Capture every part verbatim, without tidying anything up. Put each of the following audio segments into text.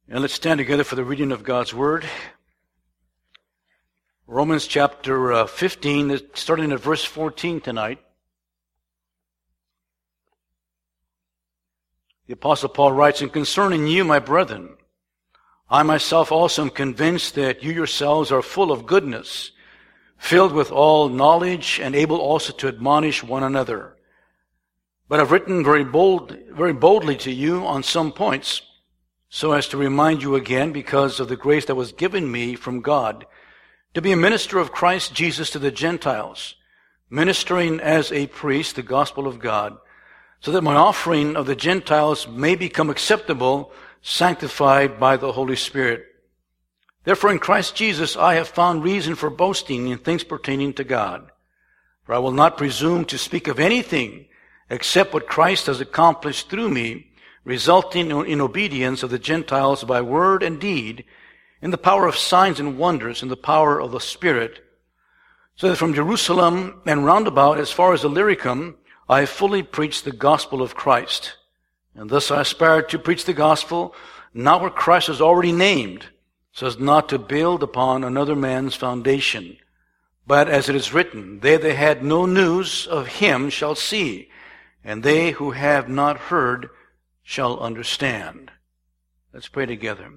And let's stand together for the reading of God's Word. Romans chapter uh, fifteen, starting at verse fourteen tonight. The Apostle Paul writes, "And concerning you, my brethren, I myself also am convinced that you yourselves are full of goodness, filled with all knowledge, and able also to admonish one another. But I've written very bold, very boldly to you on some points, so as to remind you again, because of the grace that was given me from God, to be a minister of Christ Jesus to the Gentiles, ministering as a priest the gospel of God, so that my offering of the Gentiles may become acceptable, sanctified by the Holy Spirit. Therefore in Christ Jesus I have found reason for boasting in things pertaining to God. For I will not presume to speak of anything except what Christ has accomplished through me, resulting in obedience of the Gentiles by word and deed, in the power of signs and wonders, in the power of the Spirit, so that from Jerusalem and round about as far as Illyricum, I have fully preached the gospel of Christ. And thus I aspire to preach the gospel, not where Christ is already named, so as not to build upon another man's foundation. But as it is written, they that had no news of him shall see, and they who have not heard shall understand." Let's pray together.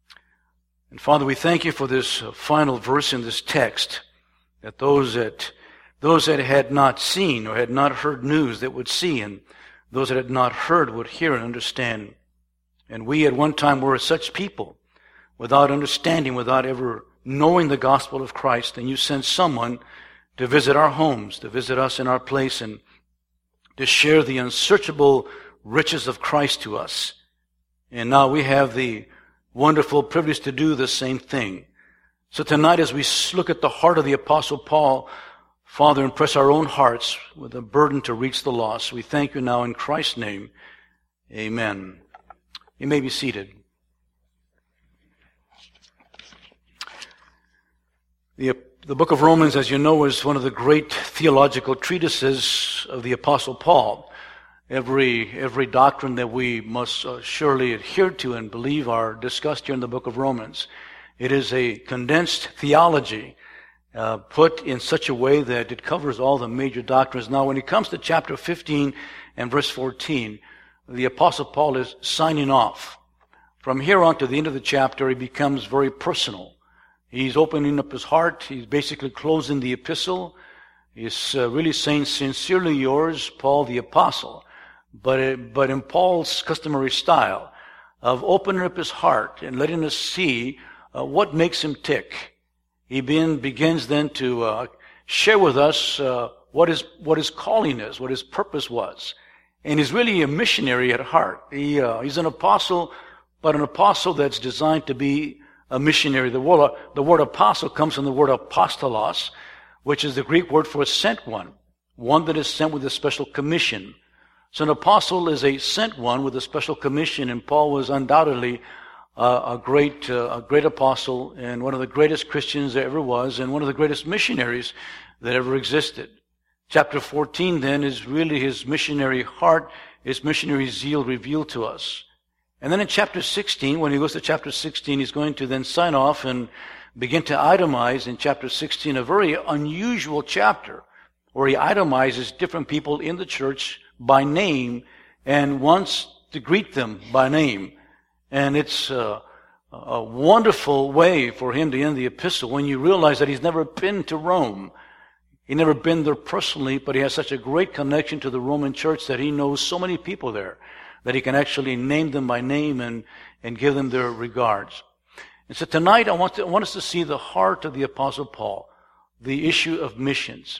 And Father, we thank you for this final verse in this text, that those that those that had not seen or had not heard news that would see, and those that had not heard would hear and understand. And we at one time were such people, without understanding, without ever knowing the gospel of Christ, and you sent someone to visit our homes, to visit us in our place, and to share the unsearchable riches of Christ to us. And now we have the wonderful privilege to do the same thing. So tonight, as we look at the heart of the Apostle Paul, Father, impress our own hearts with a burden to reach the lost. We thank you now in Christ's name. Amen. You may be seated. The, the book of Romans, as you know, is one of the great theological treatises of the Apostle Paul. Every every doctrine that we must uh, surely adhere to and believe are discussed here in the book of Romans. It is a condensed theology uh, put in such a way that it covers all the major doctrines. Now, when it comes to chapter fifteen and verse fourteen, the Apostle Paul is signing off. From here on to the end of the chapter, he becomes very personal. He's opening up his heart. He's basically closing the epistle. He's uh, really saying, "Sincerely yours, Paul the Apostle." But it, but in Paul's customary style of opening up his heart and letting us see uh, what makes him tick. He begin, begins then to uh, share with us uh, what his what his calling is, what his purpose was. And he's really a missionary at heart. He uh, he's an apostle, but an apostle that's designed to be a missionary. The word, the word apostle comes from the word apostolos, which is the Greek word for a sent one, one that is sent with a special commission. So an apostle is a sent one with a special commission, and Paul was undoubtedly uh, a great uh, a great apostle and one of the greatest Christians there ever was, and one of the greatest missionaries that ever existed. Chapter fourteen, then, is really his missionary heart, his missionary zeal revealed to us. And then in chapter sixteen, when he goes to chapter sixteen, he's going to then sign off and begin to itemize in chapter sixteen, a very unusual chapter, where he itemizes different people in the church by name and wants to greet them by name. And it's a, a wonderful way for him to end the epistle when you realize that he's never been to Rome. He's never been there personally, but he has such a great connection to the Roman church that he knows so many people there that he can actually name them by name and, and give them their regards. And so tonight I want, to, I want us to see the heart of the Apostle Paul, the issue of missions.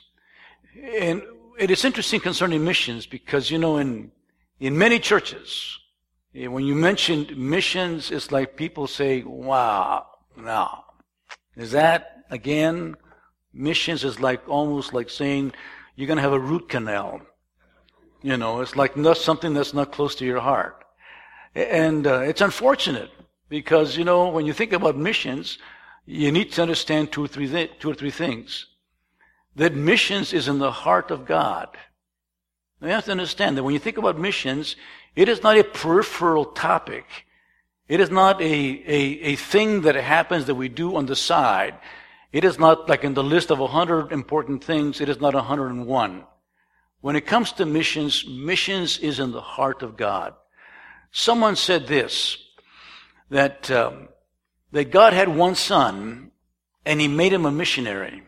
And it is interesting concerning missions because, you know, in in many churches, when you mention missions, it's like people say, "Wow, no. Is that, again, missions is like almost like saying you're going to have a root canal." You know, it's like not something that's not close to your heart. And uh, it's unfortunate because, you know, when you think about missions, you need to understand two or three, th- two or three things. That missions is in the heart of God. You have to understand that when you think about missions, it is not a peripheral topic. It is not a, a, a thing that happens that we do on the side. It is not like in the list of a hundred important things, it is not a hundred and one. When it comes to missions, missions is in the heart of God. Someone said this, that, um, that God had one son, and He made him a missionary.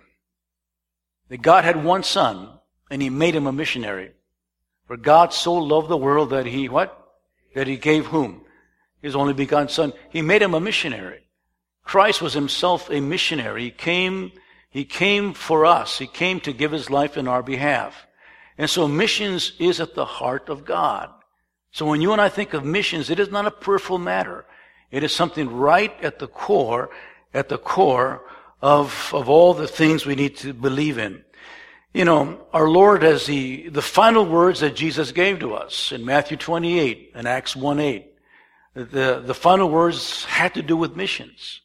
That God had one son, and He made him a missionary. For God so loved the world that He, what? That He gave whom? His only begotten Son. He made him a missionary. Christ was Himself a missionary. He came, He came for us. He came to give His life in our behalf. And so missions is at the heart of God. So when you and I think of missions, it is not a peripheral matter. It is something right at the core, at the core of, of all the things we need to believe in. You know, our Lord has the, the final words that Jesus gave to us in Matthew twenty-eight and Acts one eight. The, the final words had to do with missions.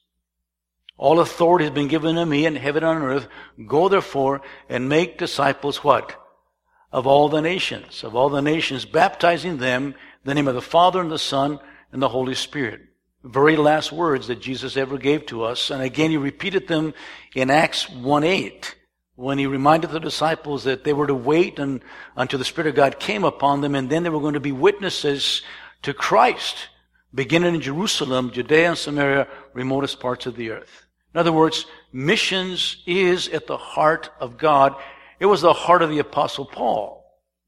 All authority has been given to me in heaven and on earth. Go therefore and make disciples what? Of all the nations. Of all the nations, baptizing them in the name of the Father and the Son and the Holy Spirit. Very last words that Jesus ever gave to us. And again, He repeated them in Acts one eight. When He reminded the disciples that they were to wait and, until the Spirit of God came upon them, and then they were going to be witnesses to Christ, beginning in Jerusalem, Judea and Samaria, remotest parts of the earth. In other words, missions is at the heart of God. It was the heart of the Apostle Paul.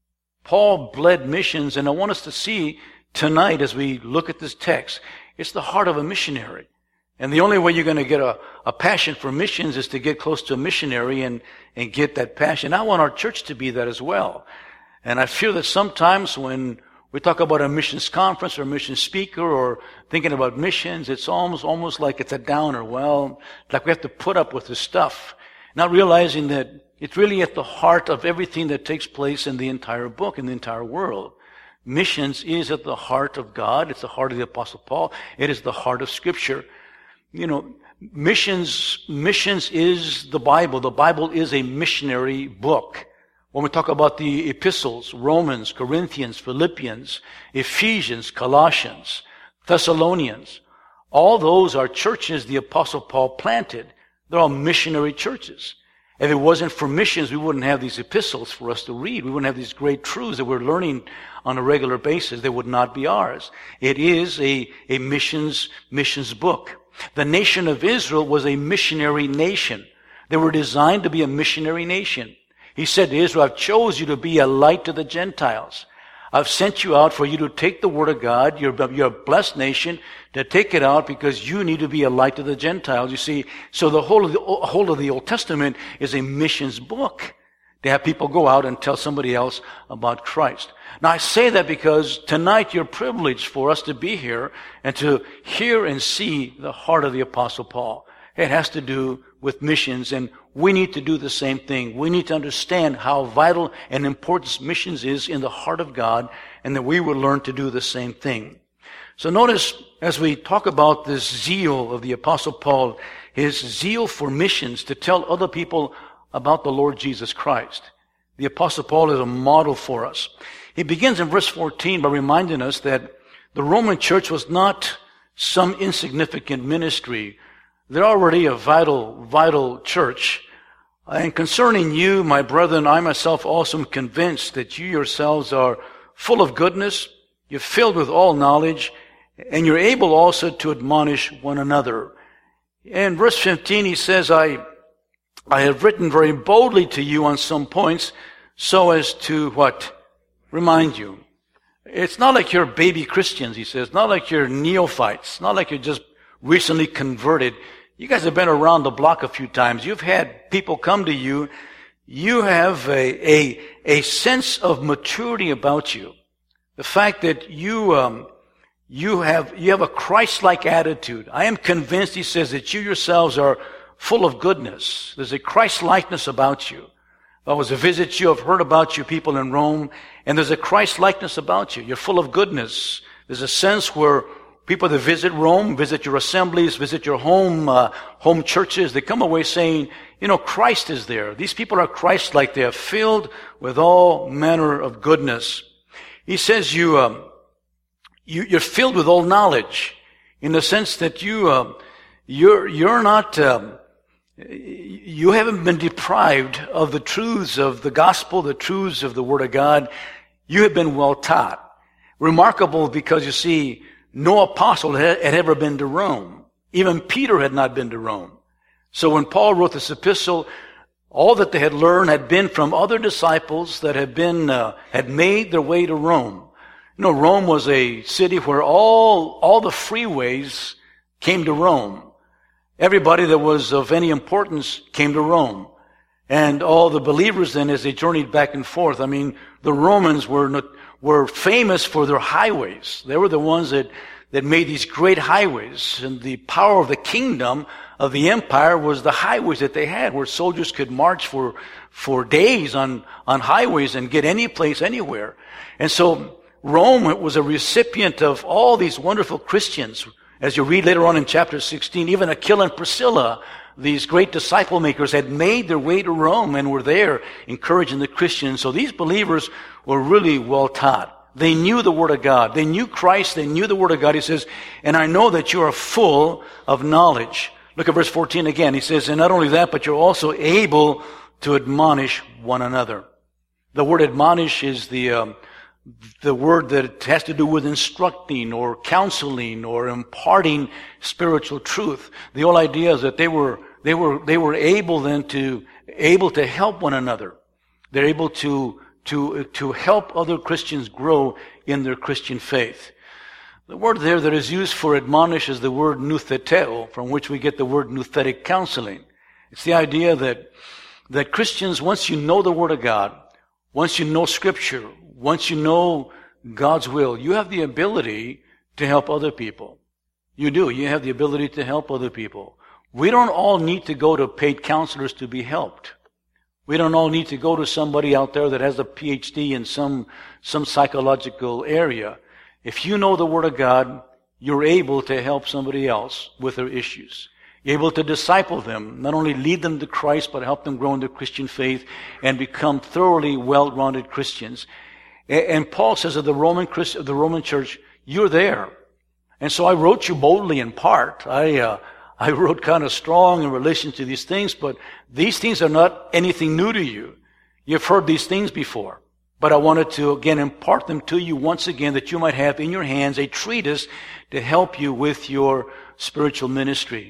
Paul bled missions, and I want us to see tonight as we look at this text, it's the heart of a missionary. And the only way you're going to get a, a passion for missions is to get close to a missionary and, and get that passion. I want our church to be that as well. And I feel that sometimes when we talk about a missions conference or a mission speaker or thinking about missions, it's almost, almost like it's a downer. Well, like we have to put up with this stuff, not realizing that it's really at the heart of everything that takes place in the entire book, in the entire world. Missions is at the heart of God. It's the heart of the Apostle Paul. It is the heart of Scripture. You know, missions, missions is the Bible. The Bible is a missionary book. When we talk about the epistles, Romans, Corinthians, Philippians, Ephesians, Colossians, Thessalonians, all those are churches the Apostle Paul planted. They're all missionary churches. If it wasn't for missions, we wouldn't have these epistles for us to read. We wouldn't have these great truths that we're learning on a regular basis. They would not be ours. It is a, a missions, missions book. The nation of Israel was a missionary nation. They were designed to be a missionary nation. He said to Israel, I've chose you to be a light to the Gentiles. I've sent you out for you to take the word of God. You're, you're a blessed nation to take it out because you need to be a light to the Gentiles. You see, so the whole of the whole of the Old Testament is a missions book. To have people go out and tell somebody else about Christ. Now I say that because tonight you're privileged for us to be here and to hear and see the heart of the Apostle Paul. It has to do with missions, and we need to do the same thing. We need to understand how vital and important missions is in the heart of God, and that we will learn to do the same thing. So notice, as we talk about this zeal of the Apostle Paul, his zeal for missions to tell other people about the Lord Jesus Christ. The Apostle Paul is a model for us. He begins in verse fourteen by reminding us that the Roman church was not some insignificant ministry. They're already a vital, vital church. And concerning you, my brethren, I myself also am convinced that you yourselves are full of goodness, you're filled with all knowledge, and you're able also to admonish one another. In verse fifteen, he says, I, I have written very boldly to you on some points so as to what? Remind you. It's not like you're baby Christians, he says. Not like you're neophytes. Not like you're just recently converted. You guys have been around the block a few times. You've had people come to you. You have a, a, a sense of maturity about you. The fact that you, um, you have, you have a Christ-like attitude. I am convinced, he says, that you yourselves are full of goodness. There's a Christ-likeness about you. If I was to visit you, I've heard about you people in Rome, and there's a Christ-likeness about you. You're full of goodness. There's a sense where people that visit Rome, visit your assemblies, visit your home, uh, home churches, they come away saying, you know, Christ is there. These people are Christ-like. They are filled with all manner of goodness. He says you, um, you, you're filled with all knowledge. in the sense that you, uh, you're, you're not, um, you haven't been deprived of the truths of the gospel, the truths of the Word of God. You have been well taught. Remarkable because you see, no apostle had, had ever been to Rome. Even Peter had not been to Rome. So when Paul wrote this epistle, all that they had learned had been from other disciples that had been, uh, had made their way to Rome. You know, Rome was a city where all, all the freeways came to Rome. Everybody that was of any importance came to Rome. And all the believers then, as they journeyed back and forth, I mean, the Romans were, were famous for their highways. They were the ones that, that made these great highways. And the power of the kingdom of the empire was the highways that they had, where soldiers could march for, for days on, on highways and get any place, anywhere. And so Rome was a recipient of all these wonderful Christians. As you read later on in chapter sixteen, even Aquila and Priscilla, these great disciple makers, had made their way to Rome and were there encouraging the Christians. So these believers were really well taught. They knew the Word of God. They knew Christ. They knew the Word of God. He says, and I know that you are full of knowledge. Look at verse fourteen again. He says, and not only that, but you're also able to admonish one another. The word admonish is the um, the word that has to do with instructing or counseling or imparting spiritual truth. The whole idea is that they were they were they were able then to able to help one another. They're able to to to help other Christians grow in their Christian faith. The word there that is used for admonish is the word noutheteo, from which we get the word nouthetic counseling. It's the idea that that Christians, once you know the Word of God, once you know Scripture, once you know God's will, you have the ability to help other people. You do. You have the ability to help other people. We don't all need to go to paid counselors to be helped. We don't all need to go to somebody out there that has a P H D in some, some psychological area. If you know the Word of God, you're able to help somebody else with their issues. You're able to disciple them, not only lead them to Christ, but help them grow in their Christian faith and become thoroughly well-rounded Christians. And Paul says of the Roman Christ, of the Roman church, you're there. And so I wrote you boldly in part. I, uh, I wrote kind of strong in relation to these things, but these things are not anything new to you. You've heard these things before. But I wanted to, again, impart them to you once again, that you might have in your hands a treatise to help you with your spiritual ministry.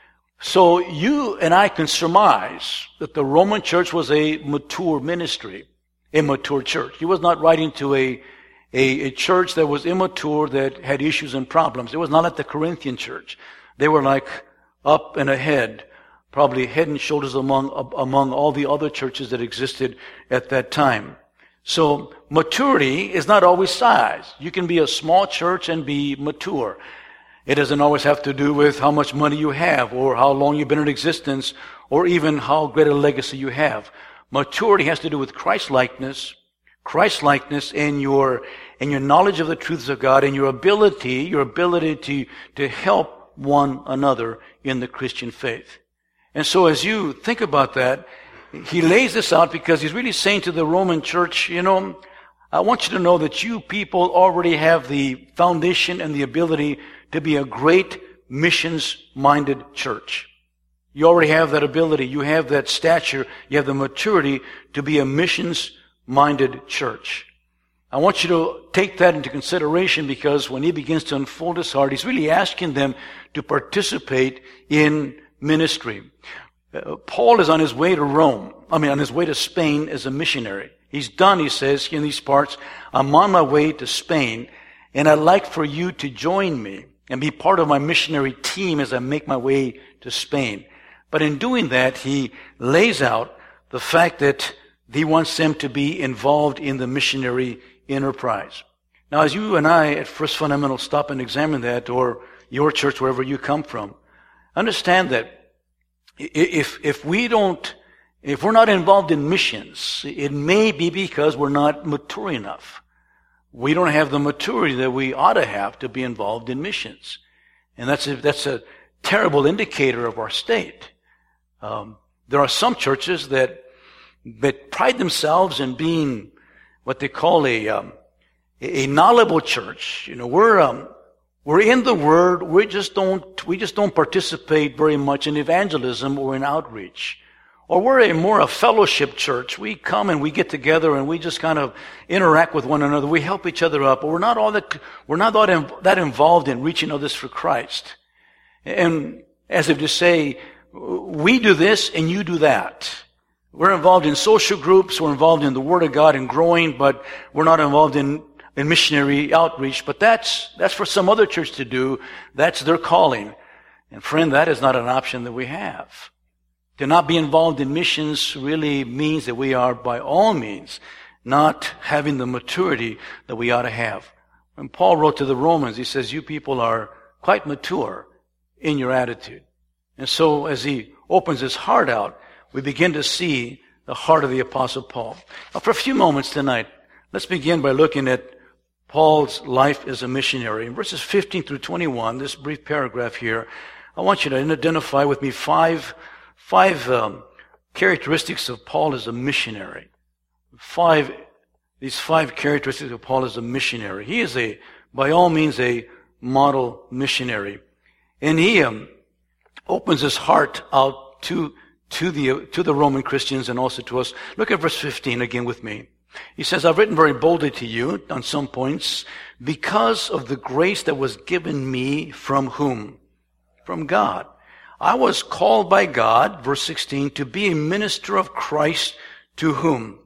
So you and I can surmise that the Roman church was a mature ministry, a mature church. He was not writing to a, a, a church that was immature, that had issues and problems. It was not like the Corinthian church. They were like up and ahead, probably head and shoulders among, among all the other churches that existed at that time. So maturity is not always size. You can be a small church and be mature. It doesn't always have to do with how much money you have or how long you've been in existence or even how great a legacy you have. Maturity has to do with Christ-likeness, Christ-likeness in your, in your knowledge of the truths of God and your ability, your ability to, to help one another in the Christian faith. And so as you think about that, he lays this out because he's really saying to the Roman church, you know, I want you to know that you people already have the foundation and the ability to be a great missions-minded church. You already have that ability. You have that stature. You have the maturity to be a missions-minded church. I want you to take that into consideration because when he begins to unfold his heart, he's really asking them to participate in ministry. Uh, Paul is on his way to Rome. I mean, on his way to Spain as a missionary. He's done, he says, in these parts, I'm on my way to Spain, and I'd like for you to join me and be part of my missionary team as I make my way to Spain. But in doing that, he lays out the fact that he wants them to be involved in the missionary enterprise. Now, as you and I at First Fundamental stop and examine that, or your church, wherever you come from, understand that if, if we don't, if we're not involved in missions, it may be because we're not mature enough. We don't have the maturity that we ought to have to be involved in missions. And that's a, that's a terrible indicator of our state. Um, there are some churches that, that pride themselves in being what they call a, um, a knowledgeable church. You know, we're, um, We're in the Word. We just don't, we just don't participate very much in evangelism or in outreach. Or we're a more a fellowship church. We come and we get together and we just kind of interact with one another. We help each other up. But we're not all that, we're not all that involved in reaching others for Christ. And as if to say, we do this and you do that. We're involved in social groups. We're involved in the Word of God and growing, but we're not involved in in missionary outreach, but that's, that's for some other church to do. That's their calling. And friend, that is not an option that we have. To not be involved in missions really means that we are, by all means, not having the maturity that we ought to have. When Paul wrote to the Romans, he says, you people are quite mature in your attitude. And so as he opens his heart out, we begin to see the heart of the Apostle Paul. Now, for a few moments tonight, let's begin by looking at Paul's life as a missionary. In verses fifteen through twenty-one, this brief paragraph here, I want you to identify with me five, five um, characteristics of Paul as a missionary. Five, these five characteristics of Paul as a missionary. He is a, by all means, a model missionary, and he um, opens his heart out to to the to the Roman Christians and also to us. Look at verse fifteen again with me. He says, I've written very boldly to you on some points because of the grace that was given me from whom? From God. I was called by God, verse sixteen, to be a minister of Christ to whom?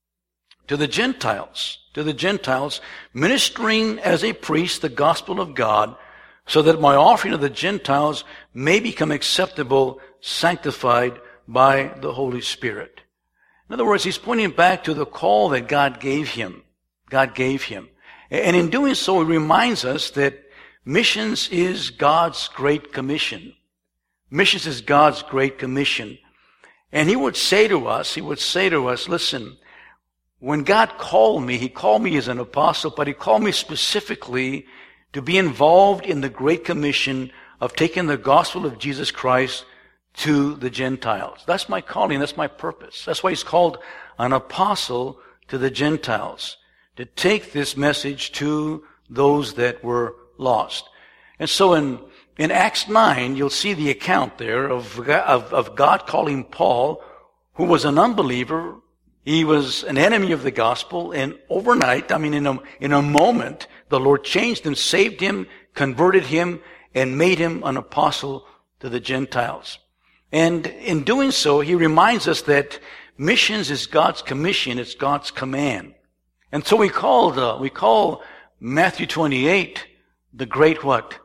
To the Gentiles. To the Gentiles, ministering as a priest the gospel of God, so that my offering of the Gentiles may become acceptable, sanctified by the Holy Spirit. In other words, he's pointing back to the call that God gave him. God gave him. And in doing so, he reminds us that missions is God's great commission. Missions is God's great commission. And he would say to us, he would say to us, listen, when God called me, he called me as an apostle, but he called me specifically to be involved in the great commission of taking the gospel of Jesus Christ to the Gentiles. That's my calling. That's my purpose. That's why he's called an apostle to the Gentiles, to take this message to those that were lost. And so in, in Acts nine, you'll see the account there of, of, of God calling Paul, who was an unbeliever. He was an enemy of the gospel, and overnight, I mean in a, in a moment, the Lord changed him, saved him, converted him, and made him an apostle to the Gentiles. And in doing so, he reminds us that missions is God's commission, it's God's command. And so we call the, we call Matthew twenty-eight the great what?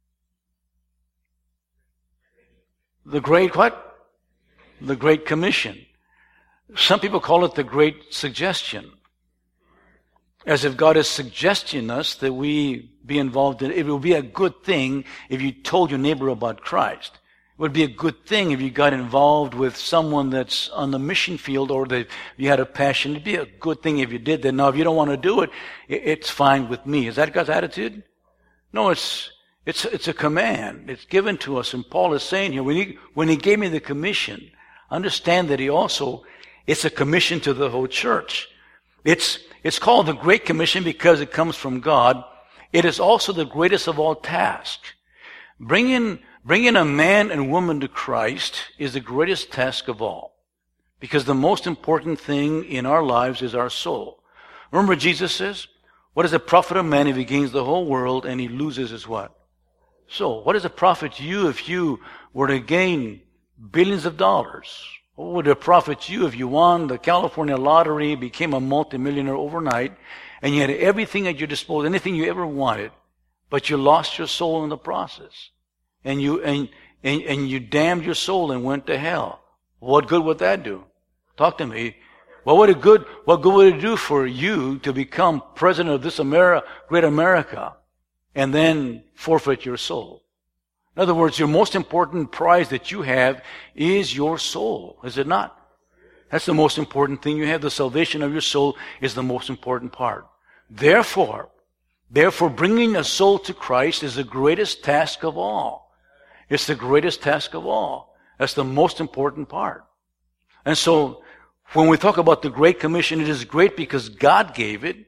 The great what? The Great Commission. Some people call it the Great Suggestion. As if God is suggesting us that we be involved in it. It would be a good thing if you told your neighbor about Christ. It would be a good thing if you got involved with someone that's on the mission field or that you had a passion. It'd be a good thing if you did that. Now, if you don't want to do it, it's fine with me. Is that God's attitude? No, it's, it's, it's a command. It's given to us. And Paul is saying here, when he, when he gave me the commission, understand that he also, it's a commission to the whole church. It's, it's called the Great Commission because it comes from God. It is also the greatest of all tasks. Bringing Bringing a man and woman to Christ is the greatest task of all. Because the most important thing in our lives is our soul. Remember what Jesus says? What does it profit a man if he gains the whole world and he loses his what? Soul. What does it profit you if you were to gain billions of dollars? What would it profit you if you won the California lottery, became a multimillionaire overnight, and you had everything at your disposal, anything you ever wanted, but you lost your soul in the process? And you, and, and, and you damned your soul and went to hell. What good would that do? Talk to me. What would it good, what good would it do for you to become president of this America, great America, and then forfeit your soul? In other words, your most important prize that you have is your soul, is it not? That's the most important thing you have. The salvation of your soul is the most important part. Therefore, therefore, bringing a soul to Christ is the greatest task of all. It's the greatest task of all. That's the most important part. And so, when we talk about the Great Commission, it is great because God gave it.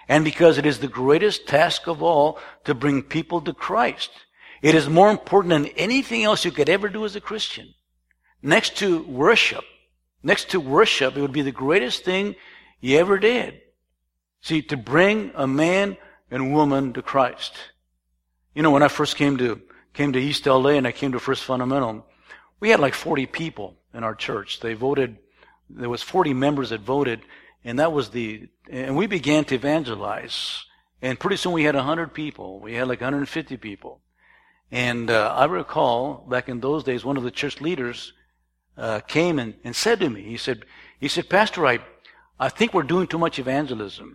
and because it is the greatest task of all to bring people to Christ. It is more important than anything else you could ever do as a Christian. Next to worship, next to worship, it would be the greatest thing you ever did. See, to bring a man and woman to Christ. You know, when I first came to came to East L A and I came to First Fundamental, we had like forty people in our church. They voted, there was forty members that voted, and that was the, and we began to evangelize. And pretty soon we had one hundred people. We had like one hundred fifty people. And uh, I recall, back in those days, one of the church leaders uh, came and, and said to me, he said, he said, Pastor, I, I think we're doing too much evangelism.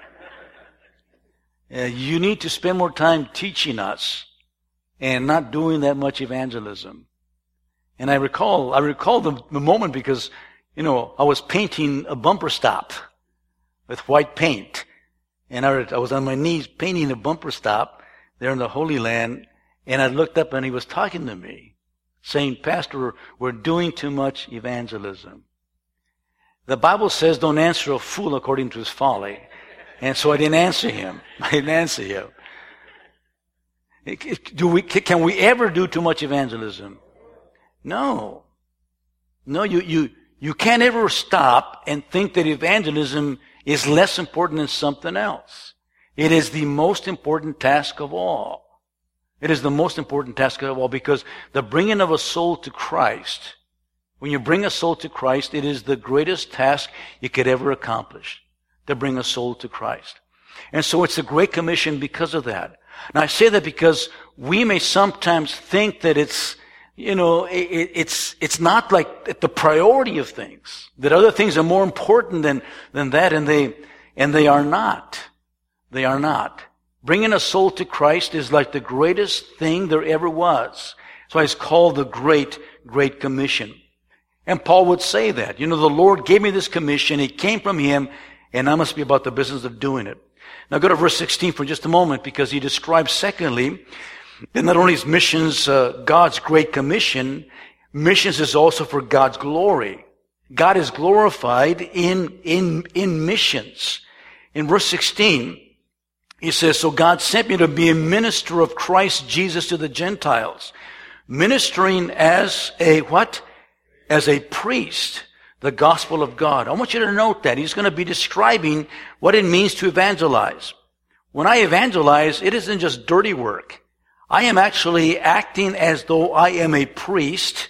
Uh, you need to spend more time teaching us and not doing that much evangelism. And I recall, I recall the, the moment because, you know, I was painting a bumper stop with white paint. And I, I was on my knees painting a bumper stop there in the Holy Land. And I looked up and he was talking to me, saying, Pastor, we're doing too much evangelism. The Bible says don't answer a fool according to his folly. And so I didn't answer him. I didn't answer him. Do we, can we ever do too much evangelism? No. No, you, you, you can't ever stop and think that evangelism is less important than something else. It is the most important task of all. It is the most important task of all because the bringing of a soul to Christ, when you bring a soul to Christ, it is the greatest task you could ever accomplish, to bring a soul to Christ. And so it's a great commission because of that. Now I say that because we may sometimes think that it's, you know, it, it's, it's not like the priority of things, that other things are more important than, than that, and they, and they are not. They are not. Bringing a soul to Christ is like the greatest thing there ever was. So it's called the Great, Great Commission. And Paul would say that. You know, the Lord gave me this commission. It came from Him, and I must be about the business of doing it. Now go to verse sixteen for just a moment, because he describes, secondly, that not only is missions uh, God's Great Commission, missions is also for God's glory. God is glorified in, in, in missions. In verse sixteen, he says, so God sent me to be a minister of Christ Jesus to the Gentiles, ministering as a what? As a priest, the gospel of God. I want you to note that. He's going to be describing what it means to evangelize. When I evangelize, it isn't just dirty work. I am actually acting as though I am a priest,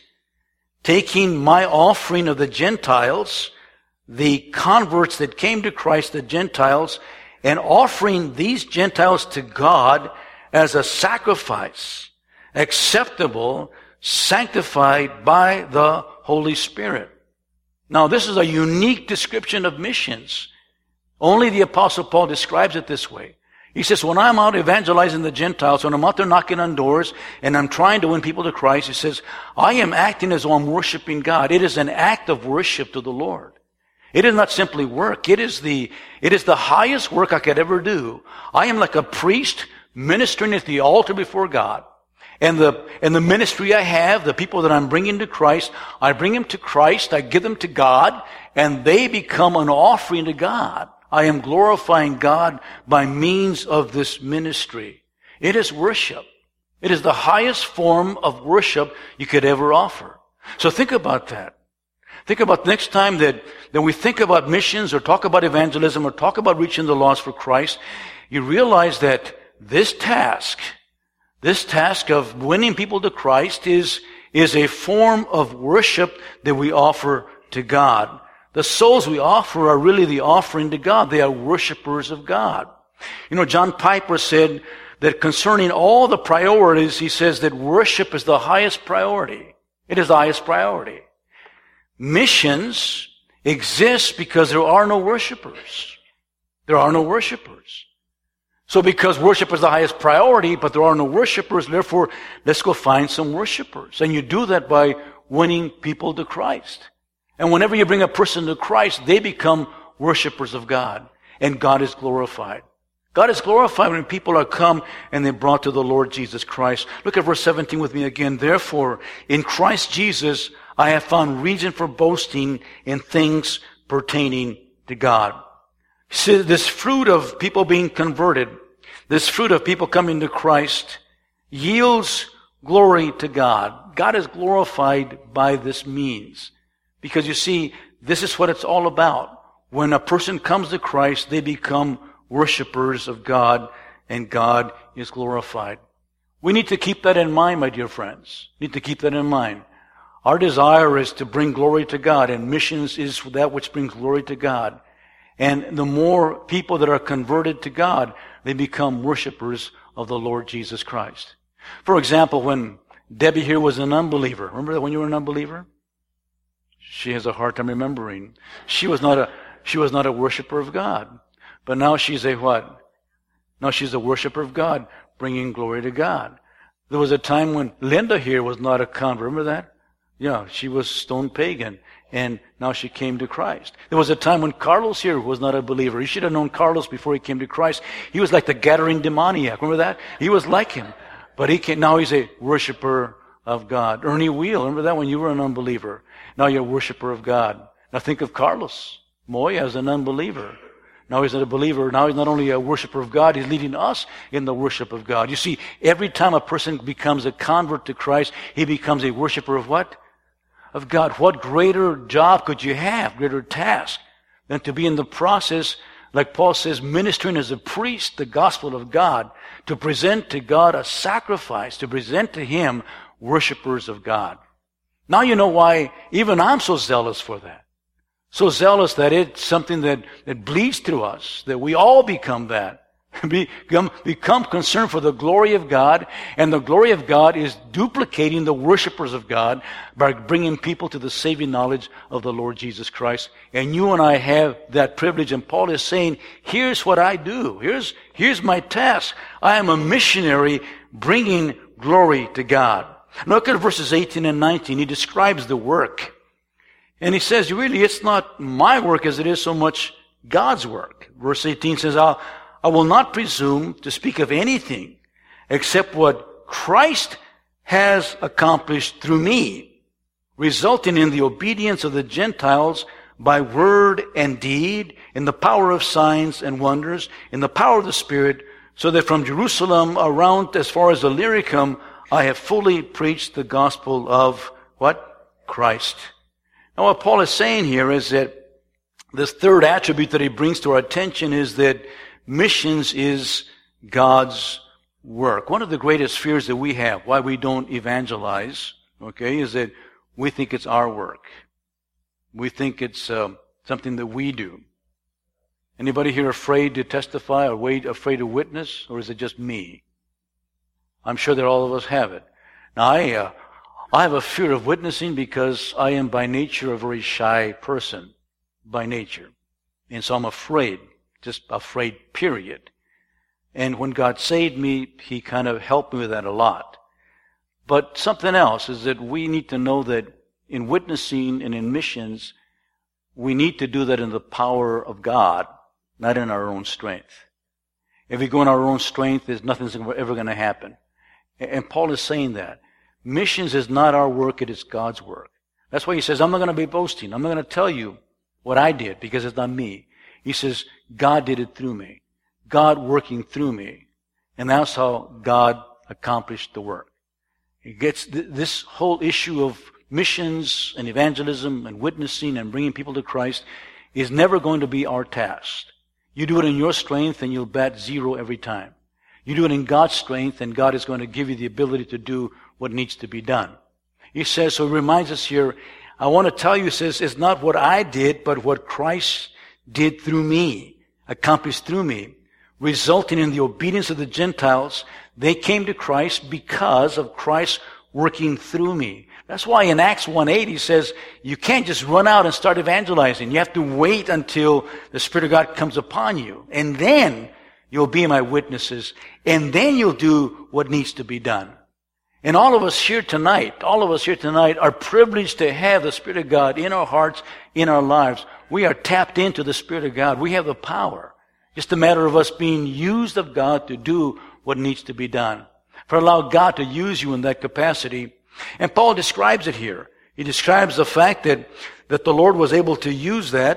taking my offering of the Gentiles, the converts that came to Christ, the Gentiles, and offering these Gentiles to God as a sacrifice, acceptable, sanctified by the Holy Spirit. Now, this is a unique description of missions. Only the Apostle Paul describes it this way. He says, when I'm out evangelizing the Gentiles, when I'm out there knocking on doors, and I'm trying to win people to Christ, he says, I am acting as though I'm worshiping God. It is an act of worship to the Lord. It is not simply work. It is the, it is the highest work I could ever do. I am like a priest ministering at the altar before God. And the, and the ministry I have, the people that I'm bringing to Christ, I bring them to Christ, I give them to God, and they become an offering to God. I am glorifying God by means of this ministry. It is worship. It is the highest form of worship you could ever offer. So think about that. Think about next time that, that we think about missions or talk about evangelism or talk about reaching the lost for Christ, you realize that this task, this task of winning people to Christ is, is a form of worship that we offer to God. The souls we offer are really the offering to God. They are worshipers of God. You know, John Piper said that concerning all the priorities, he says that worship is the highest priority. It is the highest priority. Missions exist because there are no worshipers. There are no worshipers. So because worship is the highest priority, but there are no worshipers, therefore, let's go find some worshipers. And you do that by winning people to Christ. And whenever you bring a person to Christ, they become worshipers of God. And God is glorified. God is glorified when people are come and they're brought to the Lord Jesus Christ. Look at verse seventeen with me again. Therefore, in Christ Jesus, I have found reason for boasting in things pertaining to God. See, this fruit of people being converted, this fruit of people coming to Christ, yields glory to God. God is glorified by this means. Because you see, this is what it's all about. When a person comes to Christ, they become worshipers of God, and God is glorified. We need to keep that in mind, my dear friends. We need to keep that in mind. Our desire is to bring glory to God, and missions is that which brings glory to God. And the more people that are converted to God, they become worshipers of the Lord Jesus Christ. For example, when Debbie here was an unbeliever, remember that when you were an unbeliever? She has a hard time remembering. She was not a, she was not a worshiper of God. But now she's a what? Now she's a worshiper of God, bringing glory to God. There was a time when Linda here was not a convert. Remember that? Yeah, she was stone pagan, and now she came to Christ. There was a time when Carlos here was not a believer. You should have known Carlos before he came to Christ. He was like the Gadarene demoniac. Remember that? He was like him. But he came, now he's a worshiper of God. Ernie Wheel, remember that when you were an unbeliever? Now you're a worshiper of God. Now think of Carlos Moya as an unbeliever. Now he's not a believer. Now he's not only a worshiper of God, he's leading us in the worship of God. You see, every time a person becomes a convert to Christ, he becomes a worshiper of what? Of God. What greater job could you have, greater task, than to be in the process, like Paul says, ministering as a priest the gospel of God, to present to God a sacrifice, to present to Him worshipers of God. Now you know why even I'm so zealous for that. So zealous that it's something that, that bleeds through us, that we all become that. Become, become concerned for the glory of God, and the glory of God is duplicating the worshipers of God by bringing people to the saving knowledge of the Lord Jesus Christ. And you and I have that privilege, and Paul is saying, here's what I do. Here's, here's my task. I am a missionary bringing glory to God. Now look at verses eighteen and nineteen. He describes the work. And he says, really, it's not my work as it is so much God's work. Verse eighteen says, I'll I will not presume to speak of anything except what Christ has accomplished through me, resulting in the obedience of the Gentiles by word and deed, in the power of signs and wonders, in the power of the Spirit, so that from Jerusalem around as far as Illyricum, I have fully preached the gospel of what? Christ. Now what Paul is saying here is that this third attribute that he brings to our attention is that missions is God's work. One of the greatest fears that we have, why we don't evangelize, okay, is that we think it's our work. We think it's uh, something that we do. Anybody here afraid to testify or wait, afraid to witness, or is it just me? I'm sure that all of us have it. Now, I, uh, I have a fear of witnessing because I am by nature a very shy person, by nature. And so I'm afraid. Just afraid, period. And when God saved me, He kind of helped me with that a lot. But something else is that we need to know that in witnessing and in missions, we need to do that in the power of God, not in our own strength. If we go in our own strength, there's nothing's ever going to happen. And Paul is saying that. Missions is not our work, it is God's work. That's why he says, I'm not going to be boasting. I'm not going to tell you what I did because it's not me. He says, God did it through me. God working through me. And that's how God accomplished the work. It gets th- this whole issue of missions and evangelism and witnessing and bringing people to Christ is never going to be our task. You do it in your strength and you'll bat zero every time. You do it in God's strength and God is going to give you the ability to do what needs to be done. He says, so he reminds us here, I want to tell you, he says, it's not what I did, but what Christ did through me, accomplished through me, resulting in the obedience of the Gentiles. They came to Christ because of Christ working through me. That's why in Acts one eight he says, you can't just run out and start evangelizing. You have to wait until the Spirit of God comes upon you. And then you'll be my witnesses. And then you'll do what needs to be done. And all of us here tonight, all of us here tonight are privileged to have the Spirit of God in our hearts, in our lives. We are tapped into the Spirit of God. We have the power. Just a matter of us being used of God to do what needs to be done. For allow God to use you in that capacity. And Paul describes it here. He describes the fact that, that the Lord was able to use that.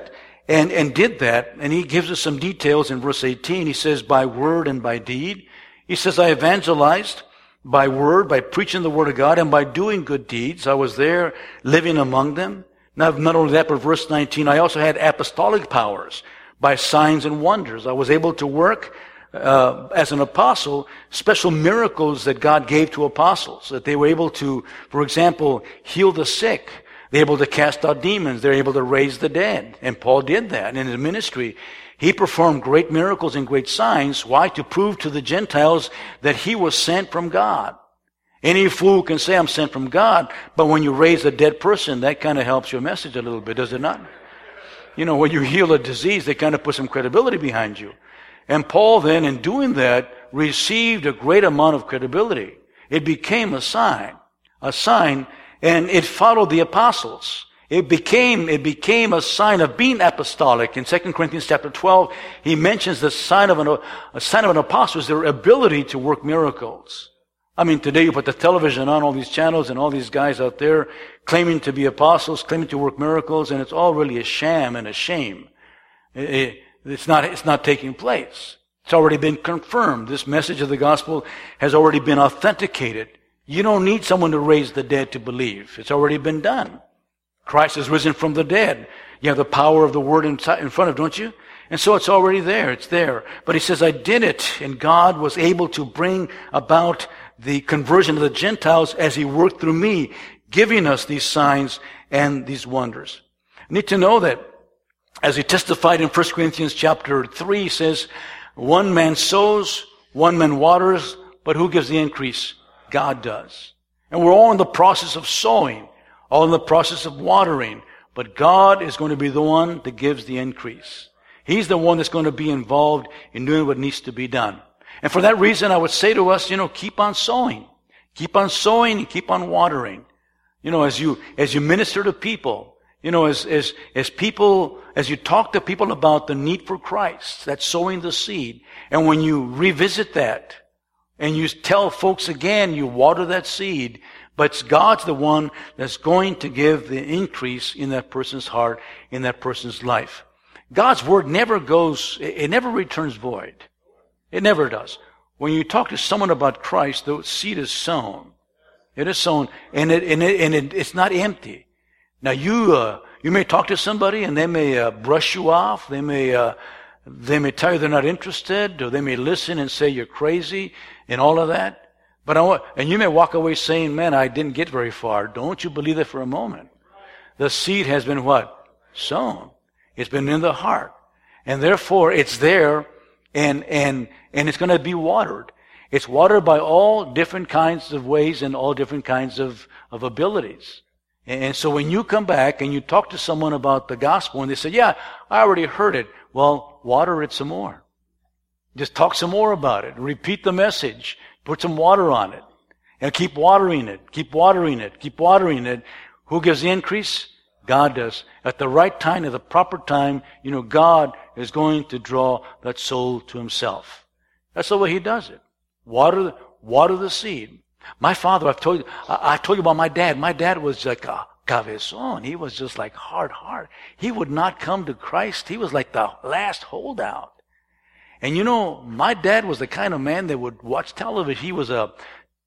and, and did that. And he gives us some details in verse eighteen. He says, by word and by deed. He says, I evangelized by word, by preaching the word of God, and by doing good deeds. I was there living among them. Now, not only that, but verse nineteen, I also had apostolic powers by signs and wonders. I was able to work uh, as an apostle, special miracles that God gave to apostles, that they were able to, for example, heal the sick. They're able to cast out demons. They're able to raise the dead. And Paul did that in his ministry. He performed great miracles and great signs. Why? To prove to the Gentiles that he was sent from God. Any fool can say, I'm sent from God, but when you raise a dead person, that kind of helps your message a little bit, does it not? You know, when you heal a disease, they kind of put some credibility behind you. And Paul then, in doing that, received a great amount of credibility. It became a sign, a sign, and it followed the apostles. It became, it became a sign of being apostolic. In Second Corinthians chapter twelve, he mentions the sign of an, a sign of an apostle is their ability to work miracles. I mean, today you put the television on, all these channels and all these guys out there claiming to be apostles, claiming to work miracles, and it's all really a sham and a shame. It, it, it's not, it's not taking place. It's already been confirmed. This message of the gospel has already been authenticated. You don't need someone to raise the dead to believe. It's already been done. Christ has risen from the dead. You have the power of the word in, in front of, don't you? And so it's already there. It's there. But he says, I did it, and God was able to bring about the conversion of the Gentiles as he worked through me, giving us these signs and these wonders. You need to know that, as he testified in First Corinthians chapter three, he says, one man sows, one man waters, but who gives the increase? God does. And we're all in the process of sowing, all in the process of watering, but God is going to be the one that gives the increase. He's the one that's going to be involved in doing what needs to be done. And for that reason, I would say to us, you know, keep on sowing. Keep on sowing and keep on watering. You know, as you, as you minister to people, you know, as, as, as people, as you talk to people about the need for Christ, that's sowing the seed. And when you revisit that, and you tell folks again, you water that seed, but God's the one that's going to give the increase in that person's heart, in that person's life. God's word never goes, it never returns void. It never does. When you talk to someone about Christ, the seed is sown. It is sown, and it, and it, and it, it's not empty. Now you, uh, you may talk to somebody and they may, uh, brush you off. They may, uh, they may tell you they're not interested, or they may listen and say you're crazy and all of that. But I want, and you may walk away saying, man, I didn't get very far. Don't you believe that for a moment. The seed has been what? Sown. It's been in the heart. And therefore it's there, and, and, and it's going to be watered. It's watered by all different kinds of ways and all different kinds of, of abilities. And so when you come back and you talk to someone about the gospel and they say, yeah, I already heard it. Well, water it some more. Just talk some more about it. Repeat the message. Put some water on it. And keep watering it. Keep watering it. Keep watering it. Who gives the increase? God does. At the right time, at the proper time, you know, God is going to draw that soul to himself. That's the way he does it. Water, water the seed. My father, I've told you, I, I told you about my dad. My dad was like a cabezon. He was just like hard, hard. He would not come to Christ. He was like the last holdout. And you know, my dad was the kind of man that would watch television. He was a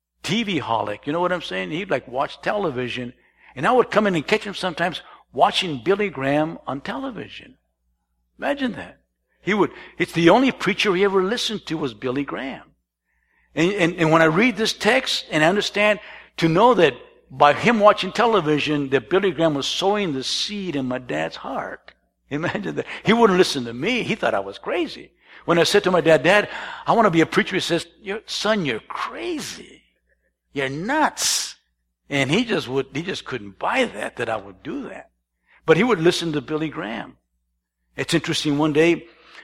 T V holic. You know what I'm saying? He'd like watch television. And I would come in and catch him sometimes watching Billy Graham on television. Imagine that. He would, it's the only preacher he ever listened to was Billy Graham. And, and, and when I read this text and I understand to know that by him watching television that Billy Graham was sowing the seed in my dad's heart. Imagine that. He wouldn't listen to me. He thought I was crazy. When I said to my dad, Dad, I want to be a preacher, he says, son, you're crazy. You're nuts. And he just would, he just couldn't buy that, that I would do that. But he would listen to Billy Graham. It's interesting, one day,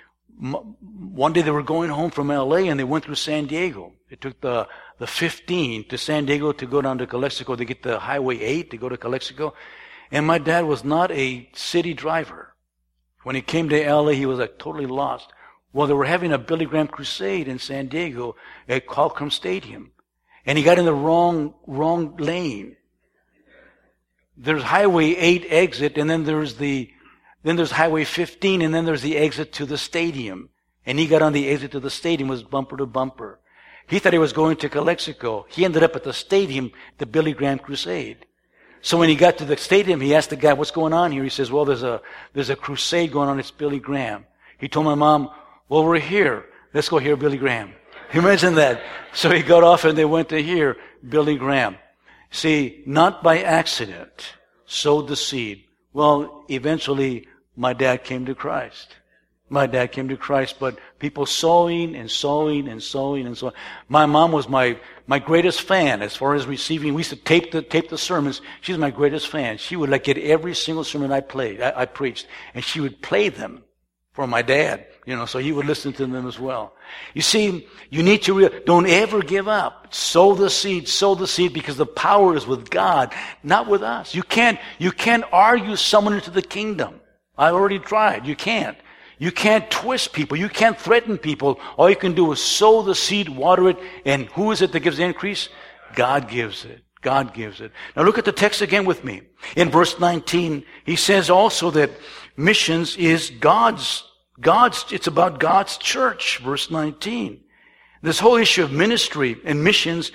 one day they were going home from L A and they went through San Diego. They took the, the fifteen to San Diego to go down to Calexico to get the Highway eight to go to Calexico. And my dad was not a city driver. When he came to L A, he was like totally lost. Well, they were having a Billy Graham crusade in San Diego at Qualcomm Stadium. And he got in the wrong, wrong lane. There's Highway eight exit, and then there's the, Then there's Highway fifteen, and then there's the exit to the stadium. And he got on the exit to the stadium, was bumper to bumper. He thought he was going to Calexico. He ended up at the stadium, the Billy Graham Crusade. So when he got to the stadium, he asked the guy, what's going on here? He says, well, there's a, there's a crusade going on. It's Billy Graham. He told my mom, well, we're here. Let's go hear Billy Graham. Imagine that. So he got off and they went to hear Billy Graham. See, not by accident, sowed the seed. Well, eventually, my dad came to Christ. My dad came to Christ, but people sowing and sowing and sowing and sowing. My mom was my, my greatest fan as far as receiving. We used to tape the, tape the sermons. She's my greatest fan. She would like get every single sermon I played, I, I preached, and she would play them for my dad, you know, so he would listen to them as well. You see, you need to, real, don't ever give up. Sow the seed, sow the seed, because the power is with God, not with us. You can't, you can't argue someone into the kingdom. I already tried. You can't. You can't twist people. You can't threaten people. All you can do is sow the seed, water it, and who is it that gives the increase? God gives it. God gives it. Now look at the text again with me. In verse nineteen, he says also that missions is God's, God's, it's about God's church. Verse nineteen. This whole issue of ministry and missions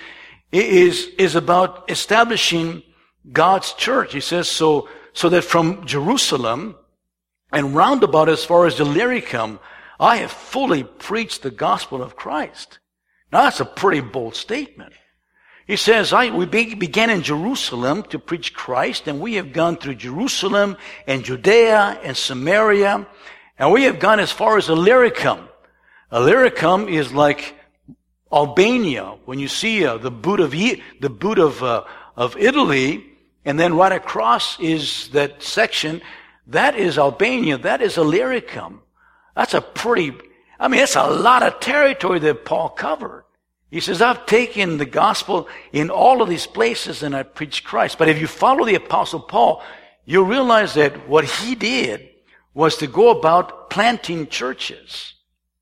is, is about establishing God's church. He says so, so that from Jerusalem and roundabout as far as Illyricum, I have fully preached the gospel of Christ. Now that's a pretty bold statement. He says, I, we be, began in Jerusalem to preach Christ, and we have gone through Jerusalem and Judea and Samaria, and we have gone as far as Illyricum. Illyricum is like Albania. When you see uh, the boot of e- the boot of uh, of Italy, and then right across is that section. That is Albania. That is Illyricum. That's a pretty, I mean, it's a lot of territory that Paul covered. He says, I've taken the gospel in all of these places and I preached Christ. But if you follow the Apostle Paul, you'll realize that what he did was to go about planting churches.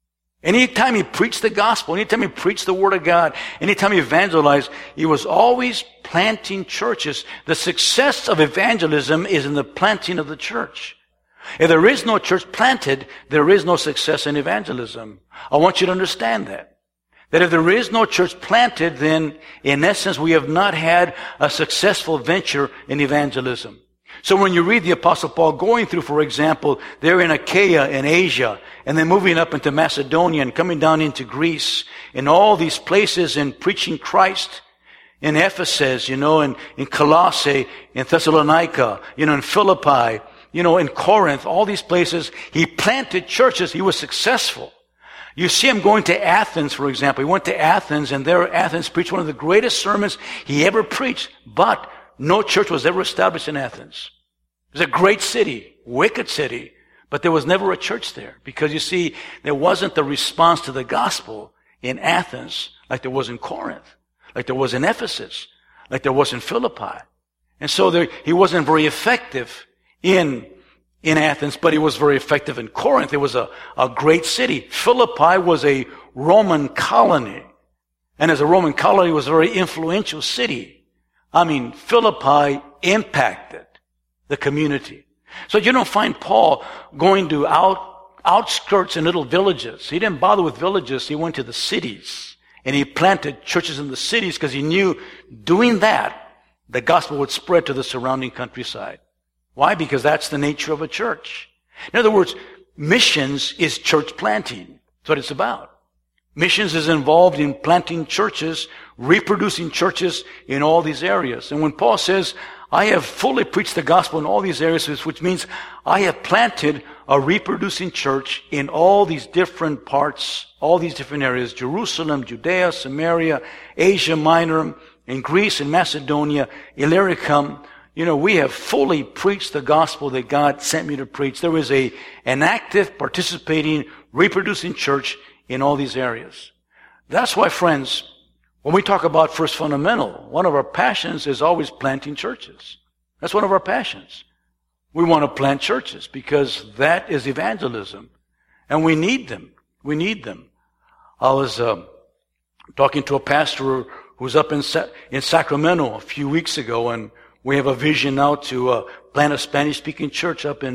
Anytime he preached the gospel, anytime he preached the word of God, anytime he evangelized, he was always planting churches. The success of evangelism is in the planting of the church. If there is no church planted, there is no success in evangelism. I want you to understand that. That if there is no church planted, then in essence we have not had a successful venture in evangelism. So when you read the Apostle Paul going through, for example, they're in Achaia in Asia, and then moving up into Macedonia and coming down into Greece, in all these places and preaching Christ, in Ephesus, you know, in, in Colossae, in Thessalonica, you know, in Philippi, you know, in Corinth, all these places, he planted churches. He was successful. You see him going to Athens, for example. He went to Athens, and there Athens preached one of the greatest sermons he ever preached, but no church was ever established in Athens. It was a great city, wicked city, but there was never a church there. Because you see, there wasn't the response to the gospel in Athens like there was in Corinth, like there was in Ephesus, like there was in Philippi. And so there, he wasn't very effective in, in Athens, but he was very effective in Corinth. It was a, a great city. Philippi was a Roman colony. And as a Roman colony, it was a very influential city. I mean, Philippi impacted the community. So you don't find Paul going to out, outskirts and little villages. He didn't bother with villages. He went to the cities. And he planted churches in the cities because he knew doing that, the gospel would spread to the surrounding countryside. Why? Because that's the nature of a church. In other words, missions is church planting. That's what it's about. Missions is involved in planting churches, reproducing churches in all these areas. And when Paul says, I have fully preached the gospel in all these areas, which means I have planted a reproducing church in all these different parts, all these different areas, Jerusalem, Judea, Samaria, Asia Minor, in Greece and Macedonia, Illyricum. You know, we have fully preached the gospel that God sent me to preach. There is a, an active, participating, reproducing church in all these areas. That's why, friends, when we talk about First Fundamental, one of our passions is always planting churches. That's one of our passions. We want to plant churches because that is evangelism. And we need them. We need them. I was uh, talking to a pastor who was up in, Sa- in Sacramento a few weeks ago, and we have a vision now to uh, plant a Spanish-speaking church up in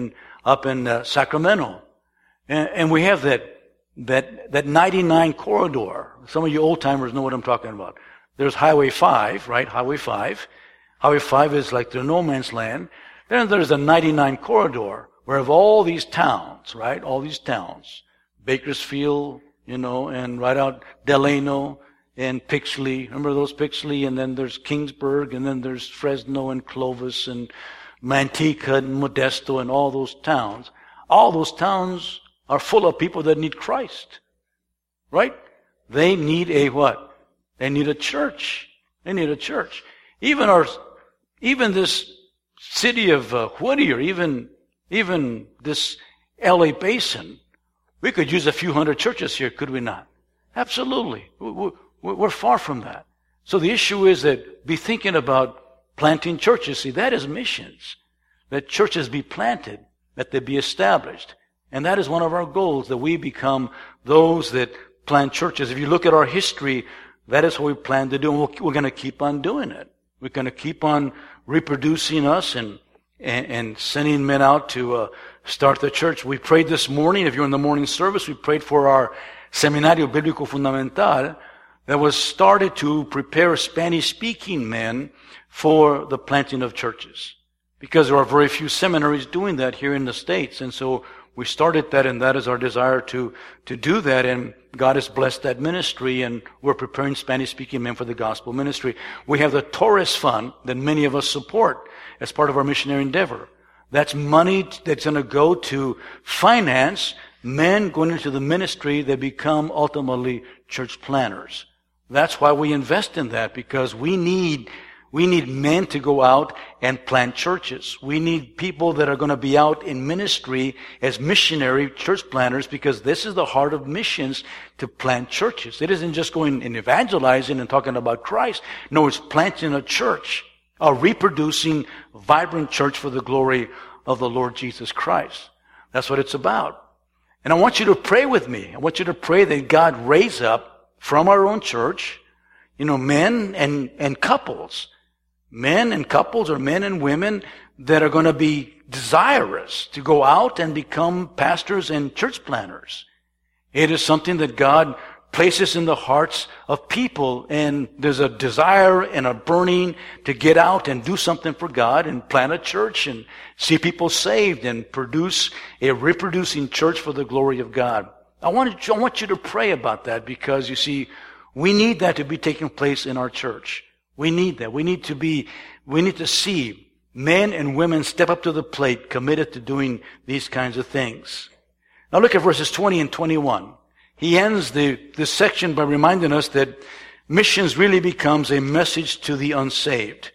up in uh, Sacramento. And, and we have that, that, that ninety-nine corridor. Some of you old timers know what I'm talking about. There's Highway five, right? Highway five. Highway five is like the no man's land. Then there's a ninety-nine corridor where of all these towns, right? All these towns. Bakersfield, you know, and right out Delano and Pixley. Remember those Pixley? And then there's Kingsburg, and then there's Fresno and Clovis and Manteca and Modesto and all those towns. All those towns are full of people that need Christ. Right? They need a what? They need a church. They need a church. Even our, even this city of uh, Whittier, even, even this L A Basin, we could use a few hundred churches here, could we not? Absolutely. We're far from that. So the issue is that be thinking about planting churches. See, that is missions. That churches be planted, that they be established. And that is one of our goals, that we become those that plant churches. If you look at our history, that is what we plan to do, and we're going to keep on doing it. We're going to keep on reproducing us and and, and sending men out to uh, start the church. We prayed this morning, if you're in the morning service, we prayed for our Seminario Bíblico Fundamental that was started to prepare Spanish-speaking men for the planting of churches. Because there are very few seminaries doing that here in the States, and so we started that, and that is our desire to, to do that, and God has blessed that ministry, and we're preparing Spanish-speaking men for the gospel ministry. We have the Torres Fund that many of us support as part of our missionary endeavor. That's money that's going to go to finance men going into the ministry that become ultimately church planners. That's why we invest in that, because we need We need men to go out and plant churches. We need people that are going to be out in ministry as missionary church planters, because this is the heart of missions, to plant churches. It isn't just going and evangelizing and talking about Christ. No, it's planting a church, a reproducing, vibrant church for the glory of the Lord Jesus Christ. That's what it's about. And I want you to pray with me. I want you to pray that God raise up from our own church, you know, men and, and couples. Men and couples, or men and women that are going to be desirous to go out and become pastors and church planners. It is something that God places in the hearts of people, and there's a desire and a burning to get out and do something for God and plant a church and see people saved and produce a reproducing church for the glory of God. I want you, I want you to pray about that, because you see, we need that to be taking place in our church. We need that. We need to be, we need to see men and women step up to the plate, committed to doing these kinds of things. Now look at verses twenty and twenty-one. He ends the, this section by reminding us that missions really becomes a message to the unsaved.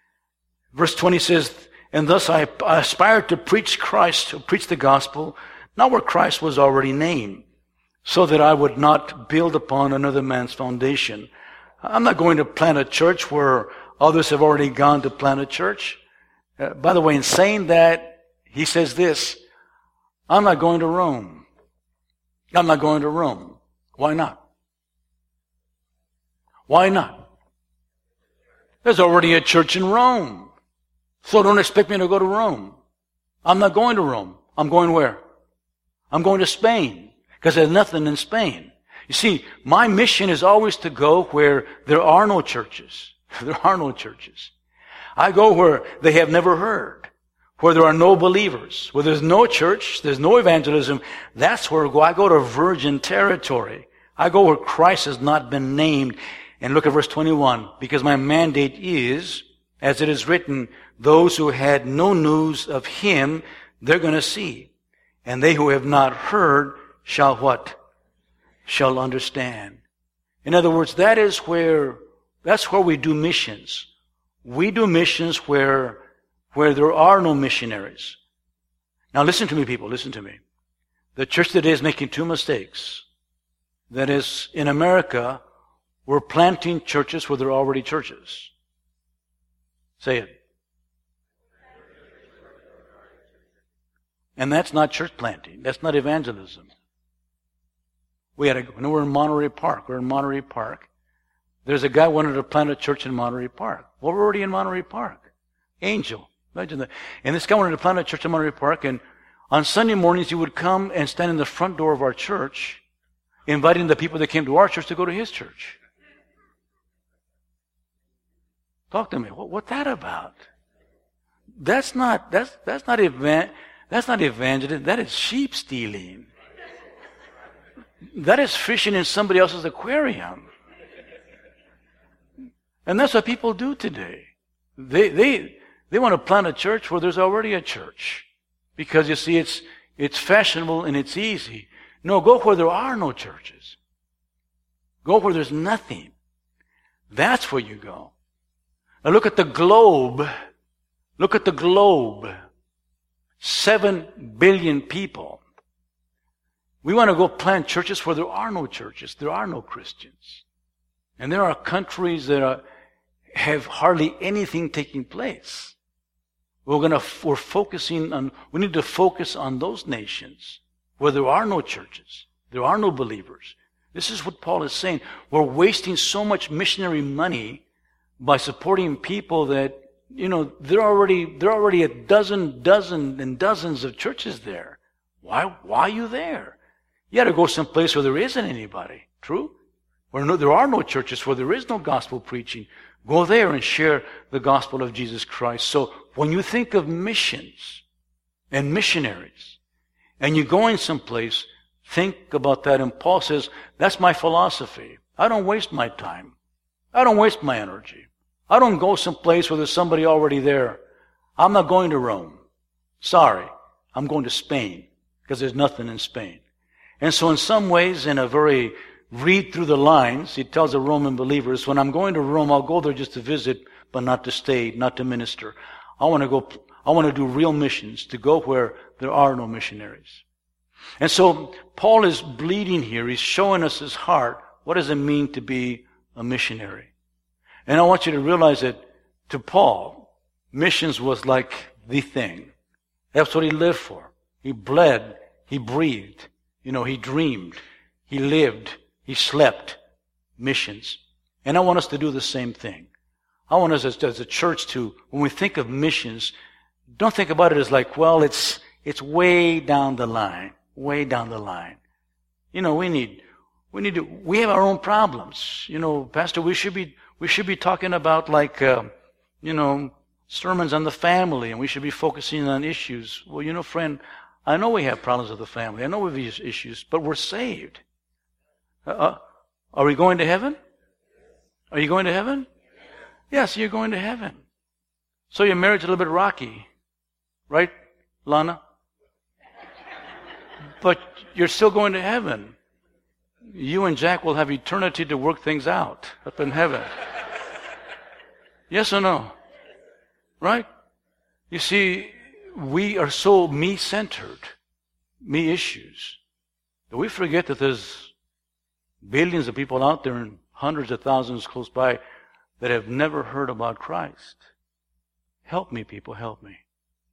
Verse twenty says, "And thus I, I aspired to preach Christ, to preach the gospel, not where Christ was already named, so that I would not build upon another man's foundation." I'm not going to plant a church where others have already gone to plant a church. Uh, by the way, in saying that, he says this, I'm not going to Rome. I'm not going to Rome. Why not? Why not? There's already a church in Rome. So don't expect me to go to Rome. I'm not going to Rome. I'm going where? I'm going to Spain, because there's nothing in Spain. You see, my mission is always to go where there are no churches. There are no churches. I go where they have never heard, where there are no believers, where there's no church, there's no evangelism. That's where I go. I go to virgin territory. I go where Christ has not been named. And look at verse twenty-one. Because my mandate is, as it is written, those who had no news of him, they're going to see. And they who have not heard shall what? Shall understand. In other words, that is where, that's where we do missions. We do missions where, where there are no missionaries. Now listen to me, people, listen to me. The church today is making two mistakes. That is, in America, we're planting churches where there are already churches. Say it. And that's not church planting. That's not evangelism. We had a, when we were in Monterey Park, we're in Monterey Park. There's a guy who wanted to plant a church in Monterey Park. Well, we're already in Monterey Park. Angel. Imagine that. And this guy wanted to plant a church in Monterey Park, and On Sunday mornings, he would come and stand in the front door of our church, inviting the people that came to our church to go to his church. Talk to me. What, what's that about? That's not, that's, that's not evan, that's not evangelism. That is sheep stealing. That is fishing in somebody else's aquarium. And that's what people do today. They, they, they want to plant a church where there's already a church. Because you see, it's, it's fashionable and it's easy. No, go where there are no churches. Go where there's nothing. That's where you go. Now look at the globe. Look at the globe. Seven billion people. We want to go plant churches where there are no churches. There are no Christians. And there are countries that are, have hardly anything taking place. We're going to, we're focusing on, we need to focus on those nations where there are no churches. There are no believers. This is what Paul is saying. We're wasting so much missionary money by supporting people that, you know, they're already, they're already a dozen, dozen, and dozens of churches there. Why, why are you there? You got to go someplace where there isn't anybody. True? Where no, there are no churches, where there is no gospel preaching. Go there and share the gospel of Jesus Christ. So when you think of missions and missionaries, and you're going someplace, think about that. And Paul says, that's my philosophy. I don't waste my time. I don't waste my energy. I don't go someplace where there's somebody already there. I'm not going to Rome. Sorry. I'm going to Spain, because there's nothing in Spain. And so in some ways, in a very read through the lines, he tells the Roman believers, when I'm going to Rome, I'll go there just to visit, but not to stay, not to minister. I want to go, I want to do real missions, to go where there are no missionaries. And so Paul is bleeding here. He's showing us his heart. What does it mean to be a missionary? And I want you to realize that to Paul, missions was like the thing. That's what he lived for. He bled. He breathed. You know, he dreamed. He lived. He slept. Missions. And I want us to do the same thing. I want us as, as a church to, when we think of missions, don't think about it as like, well, it's, it's way down the line. Way down the line. You know, we need, we need to, we have our own problems. You know, Pastor, we should be, we should be talking about like, uh, you know, sermons on the family, and we should be focusing on issues. Well, you know, friend, I know we have problems with the family. I know we have issues, but we're saved. Uh, are we going to heaven? Are you going to heaven? Yes, you're going to heaven. So your marriage is a little bit rocky. Right, Lana? But you're still going to heaven. You and Jack will have eternity to work things out up in heaven. Yes or no? Right? You see, we are so me-centered, me issues, that we forget that there's billions of people out there and hundreds of thousands close by that have never heard about Christ. Help me, people, help me.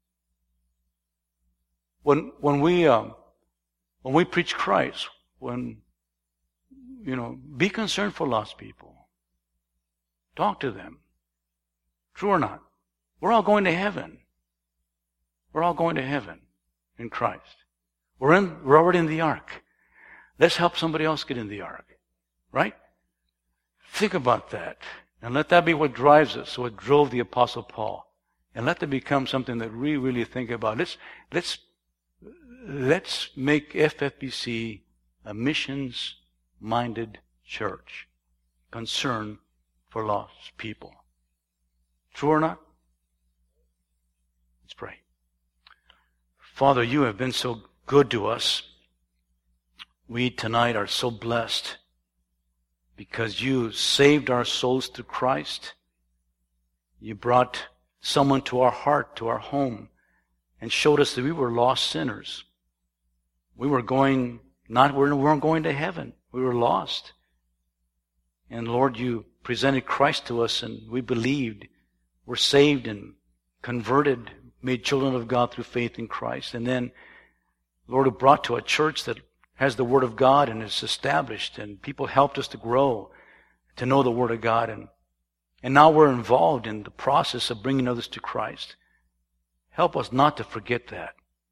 When when we um, when we preach Christ, when you know, be concerned for lost people. Talk to them. True or not? We're all going to heaven. We're all going to heaven in Christ. We're in. We're already in the ark. Let's help somebody else get in the ark, right? Think about that, and let that be what drives us. What drove the Apostle Paul, and let that become something that we really think about. Let's let's. Let's make F F B C a missions-minded church, concerned for lost people. True or not? Let's pray. Father, you have been so good to us. We tonight are so blessed because you saved our souls through Christ. You brought someone to our heart, to our home, and showed us that we were lost sinners. We were going, not, we weren't going to heaven. We were lost. And Lord, you presented Christ to us, and we believed, were saved and converted, made children of God through faith in Christ. And then, Lord, it brought to a church that has the Word of God and is established, and people helped us to grow, to know the Word of God. And, and now we're involved in the process of bringing others to Christ. Help us not to forget that.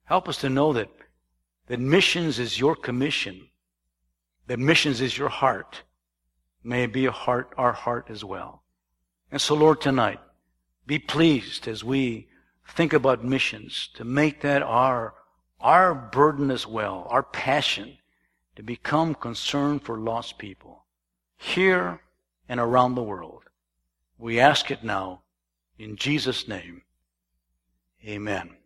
Help us to know that, that missions is your commission, that missions is your heart. May it be a heart, our heart as well. And so, Lord, tonight, be pleased as we think about missions to make that our, our burden as well, our passion, to become concerned for lost people here and around the world. We ask it now in Jesus' name. Amen.